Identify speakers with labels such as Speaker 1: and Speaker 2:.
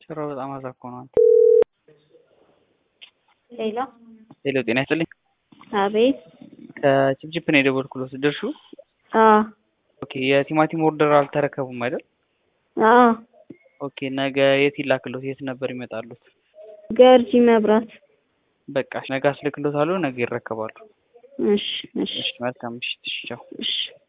Speaker 1: ስራው በጣም አዛኮ ነው።
Speaker 2: ሌላ
Speaker 1: ሄሎ ጤና ይስጥልኝ።
Speaker 2: አቤት።
Speaker 1: ከጭብጭብ ነው የደወልኩሎት ደርሹ። ኦኬ የቲማቲም ኦርደር አልተረከቡም አይደል? ኦኬ ነገ የት ይላክሎት? የት ነበር ይመጣሉት?
Speaker 2: ገርጂ መብራት።
Speaker 1: በቃ ነገ አስልክሎታለሁ። ነገ ይረከባሉ።
Speaker 2: እሺ እሺ
Speaker 1: መልካም ምሽት። ቻው።
Speaker 2: እሺ